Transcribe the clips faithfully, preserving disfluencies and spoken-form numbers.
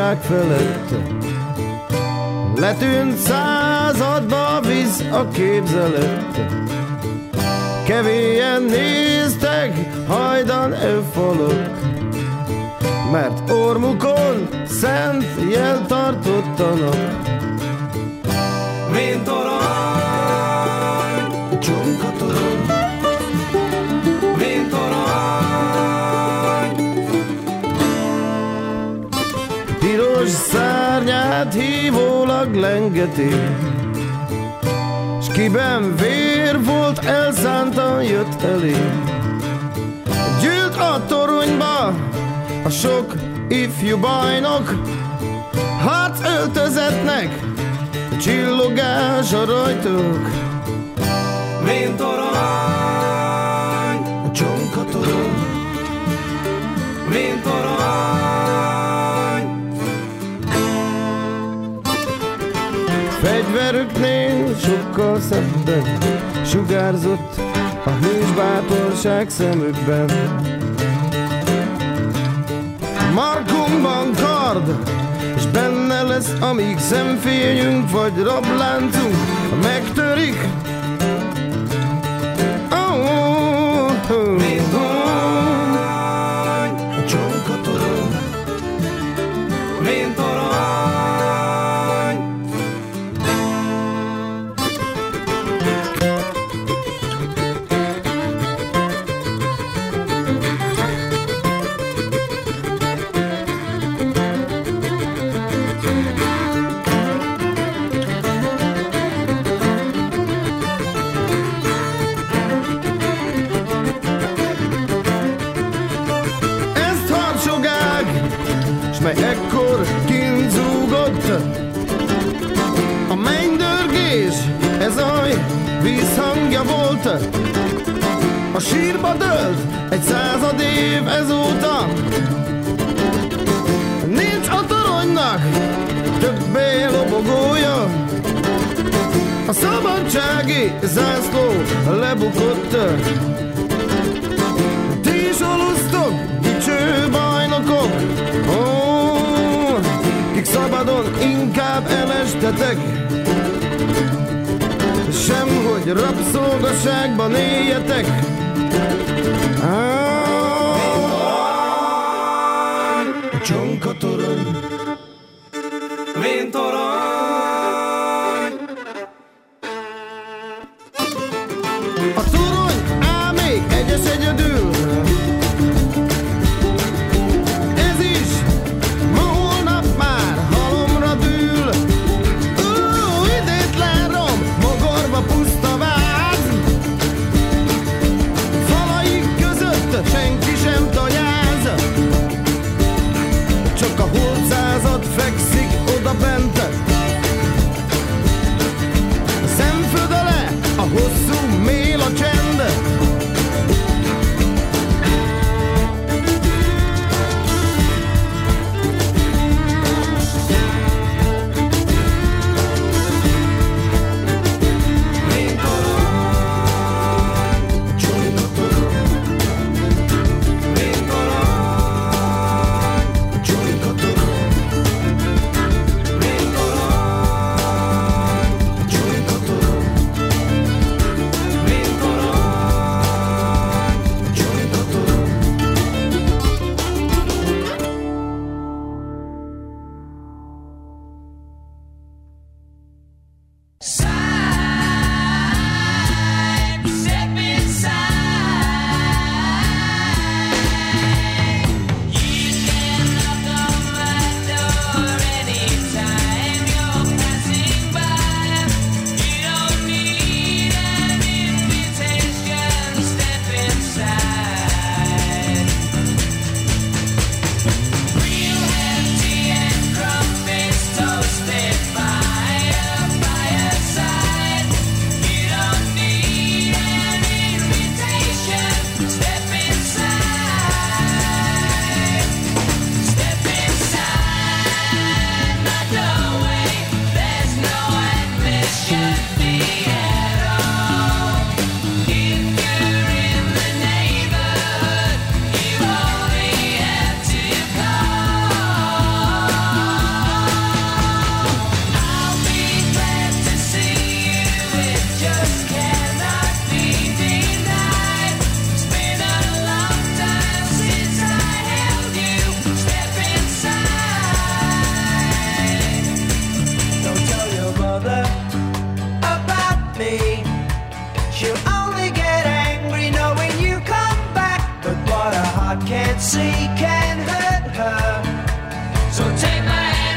ország felett. Letűnt századba víz a képzelet. Kevélyen néztek hajdan falak, mert ormukon szent jel tartottanak. Véntorony, csonkatorony, véntorony. Piros szárnyát hívólag lengeti, s kiben vér volt, elszántan jött elé. Gyűlt a toronyba a sok ifjú bajnok, harc öltözetnek csillogás a rajtok. Véntorony, csonkatorony, véntorony. Fegyverüknél sokkal szebben sugárzott a hős bátorság szemükben. Markunkban kard, és benne lesz, amíg szemfényünk vagy rabláncunk megtörik. Oh, oh, oh. Véntorony, csonkatorony, véntorony. Mely ekkor kínzúgott a mennydörgés, ez aj vízhangja volt. A sírba dőlt egy század év ezóta. Nincs a toronynak többé lobogója, a szabadsági zászló lebukott. Ti is alusztok, dicső bajnokok, ó, kik szabadon inkább elestetek, sem hogy rabszolgaságban éljetek. A csonkatorony, véntorony. A torony áll még egyes egyedül, ez is ma holnap már halomra dől. Ó, idétlen rom, mogorva puszta váz, falaik között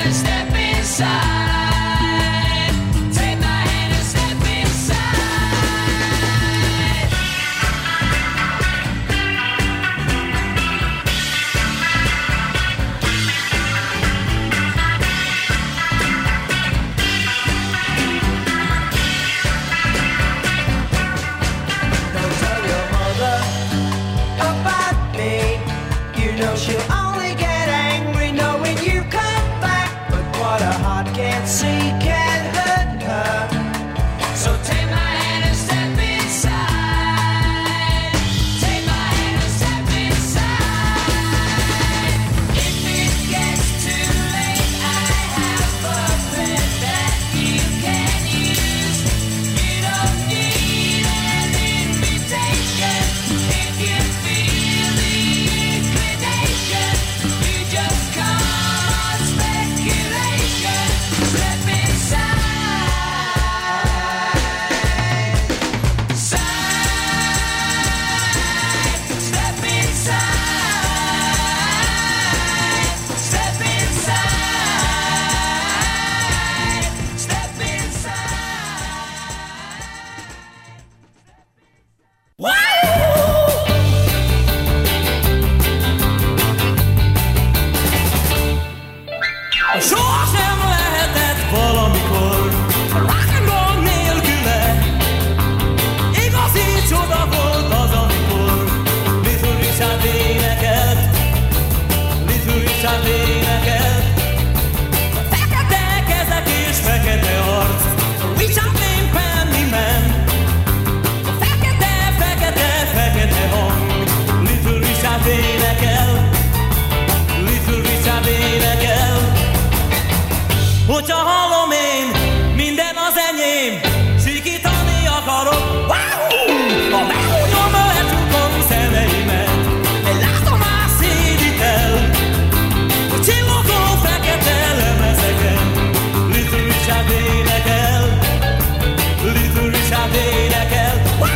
Hogyha hallom én, minden az enyém, sikítani akarok. Wow! A megúgyom lecsukom szemeimet, egy látomás szédít el, a csillogó fekete lemezeken. Little Richard énekel, Little Richard énekel. Wow!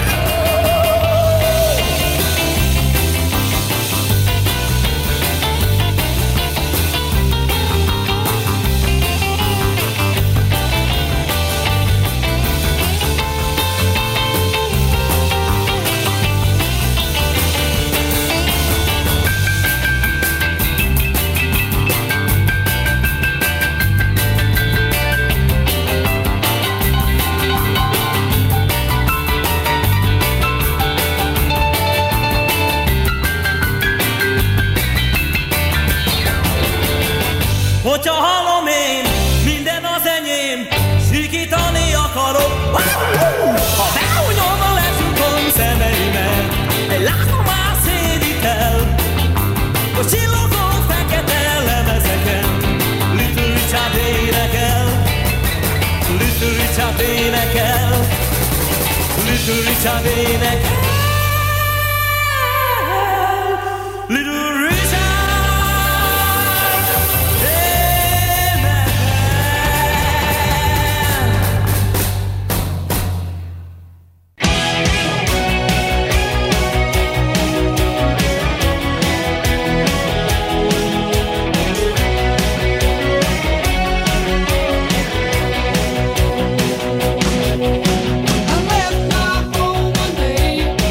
Hogyha hallom én, minden az enyém, sikítani akarok. Ha beúnyom, lecsukom szemeimet, egy látomás szédít el, a csillogó fekete lemezeken. Little Richard énekel, Little Richard énekel, Little Richard énekel, Little Richard. I left my home one day.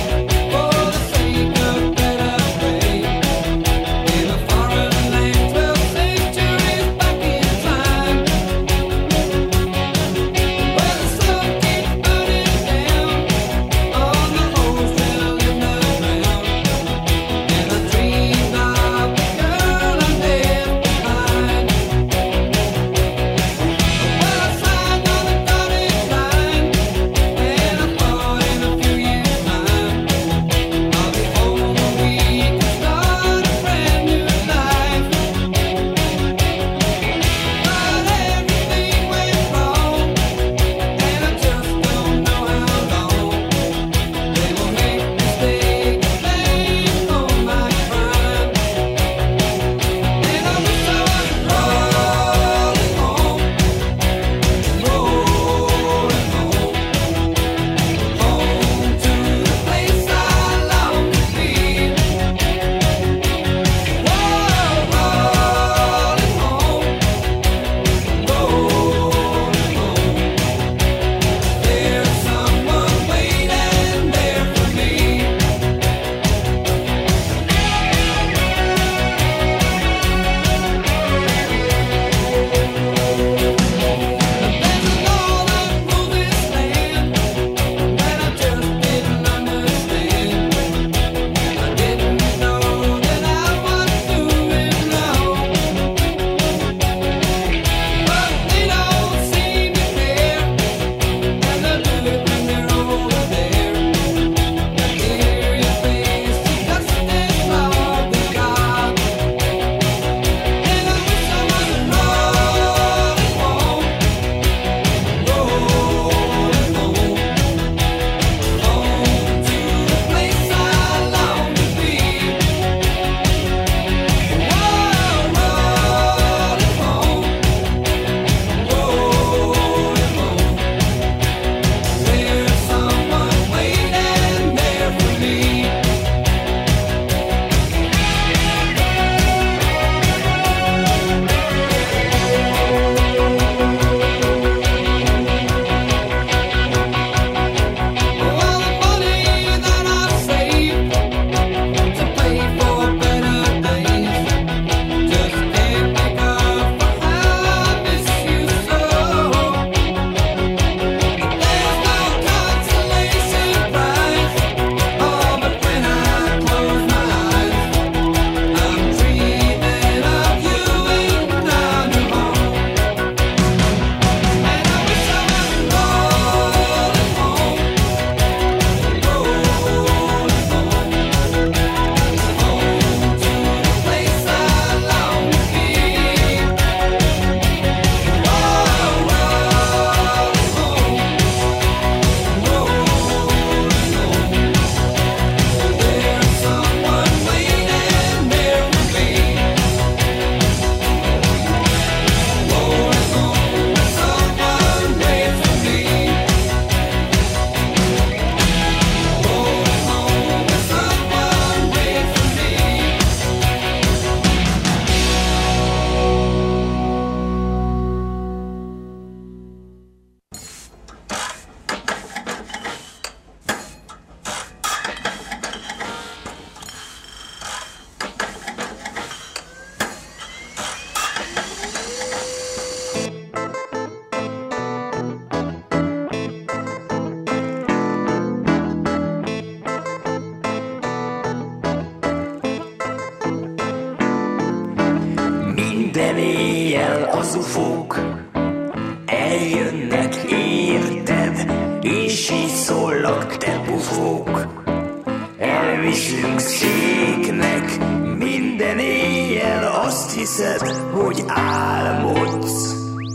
az ufók eljönnek, érted? És így szólnak, te bufók. Elviszünk széknek minden éjjel, azt hiszed, hogy álmodsz.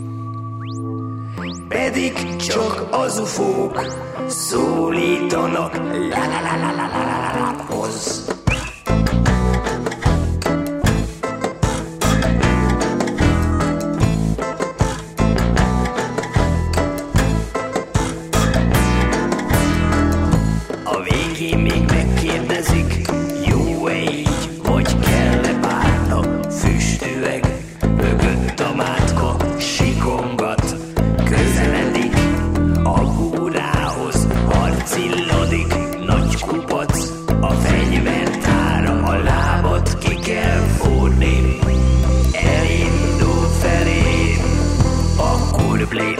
Pedig csak az ufók szólítanak, la la la la la la la la hoz. A végén még megkérdezik, jó-e így, vagy kell-e párna? Füstüveg, mögött a mátka sikongat, közeledik a búrához, harcillodik, nagy kupac, a fegyvertára, a lábat ki kell fúrni. Elindul felé a kurblé.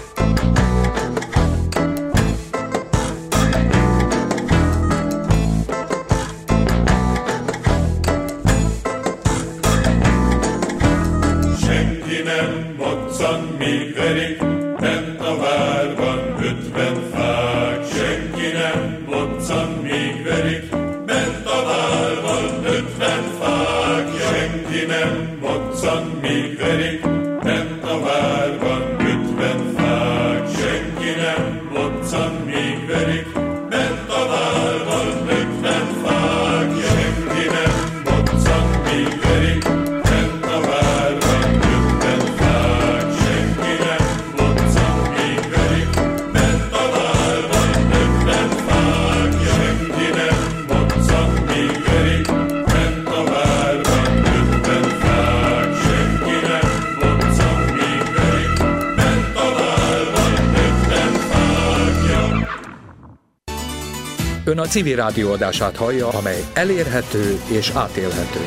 Senki nem moccan, míg verik, bent a várban ötven fák. Senki nem moccan, míg verik, bent a várban ötven fák. Senki nem moccan, míg verik, bent a várban ötven fák. Senki nem moccan, míg verik, bent a várban ötven fák. Senki nem moccan, míg verik, bent a várban ötven fák. Senki nem moccan, míg verik, bent a várban ötven fák. Senki nem moccan, míg verik, bent a várban ötven fák. Senki nem moccan, míg verik, bent a várban ötven fákja. Ön a civil rádió adását hallja, amely elérhető és átélhető.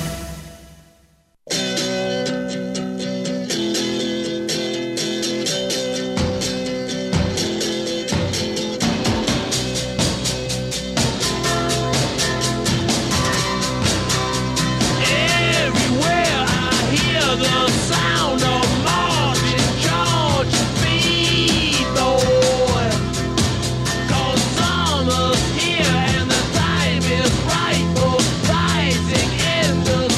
Everywhere I hear the sound of Martin George's beat, boy. 'Cause summer's here and the time is right for rising in the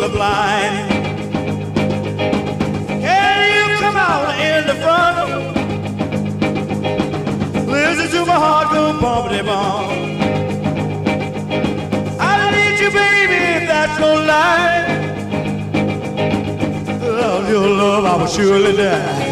blind. Can you come out in the front? Listen to my heart go bumpity bump. I need you, baby, that's no lie. Without your love, I will surely die.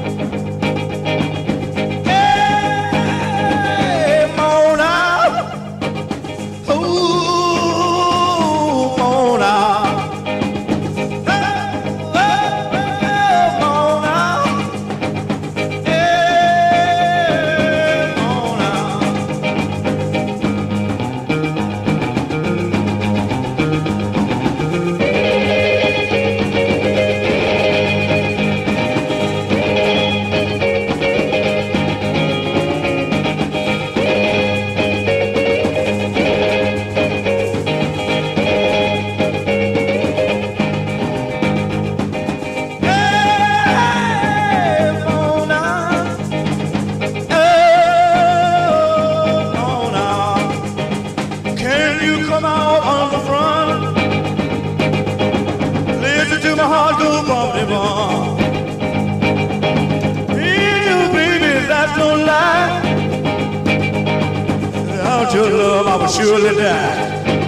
Your love, I will surely die.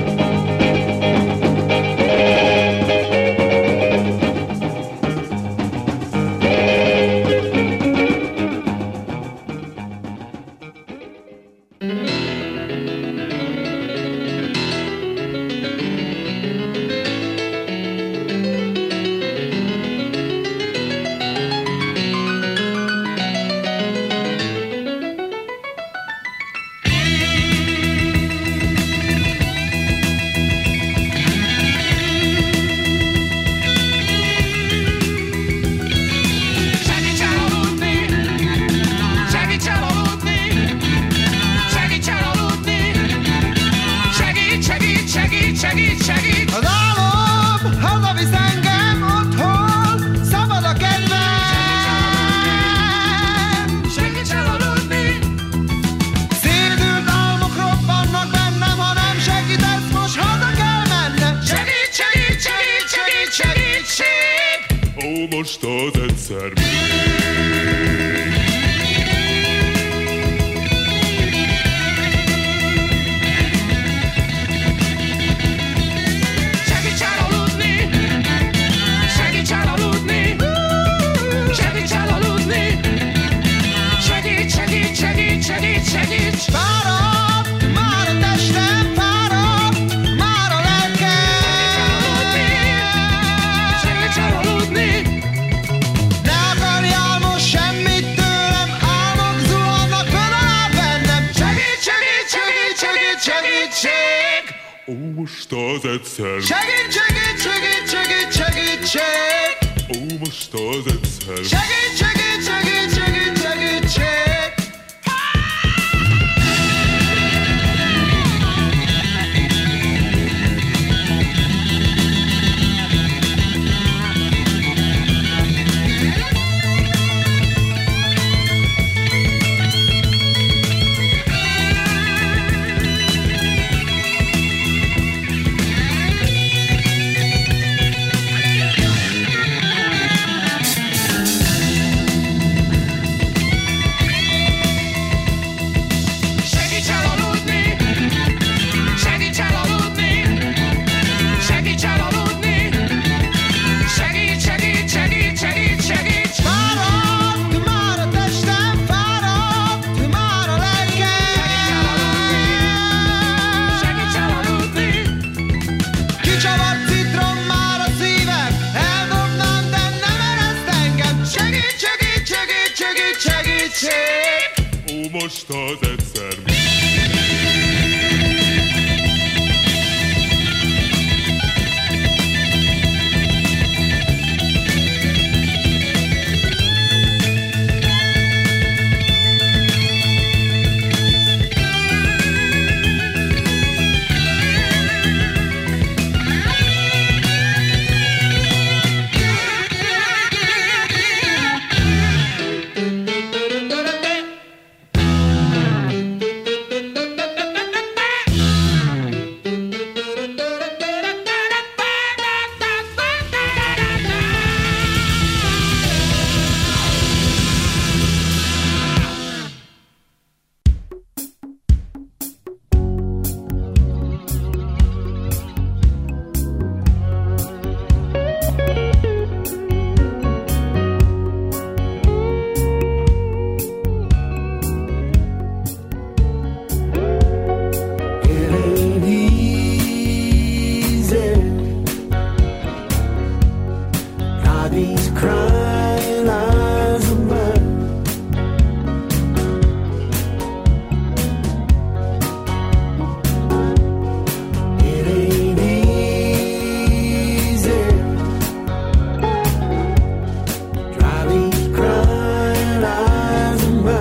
Most az egyszer még. Segíts elaludni, segíts elaludni, segíts elaludni, segíts, segíts, segíts, segíts, segíts. Fáradt, már a testem, fáradt, már a lelkem. Segíts elaludni, Ne akarjál most semmit tőlem, álmok zuhannak föl alá bennem. segíts, segíts, segíts, segíts, segítség. Ó, most az egyszer még. Segít, segít, segít, segít, segítség. Ó, most az egyszer még. Segít, segít, segít, segít, segítség. Segíts elaludni, segíts elaludni, segíts elaludni, segíts, segíts, segíts, segíts, segíts. Fáradt, már a testem, fáradt, már a lelkem. Segíts elaludni, Kicsavart citrom már a szívem, eldobnám, de nem ereszt engem. Segít, segít, segít, segít, segítség. Ó, most az egyszer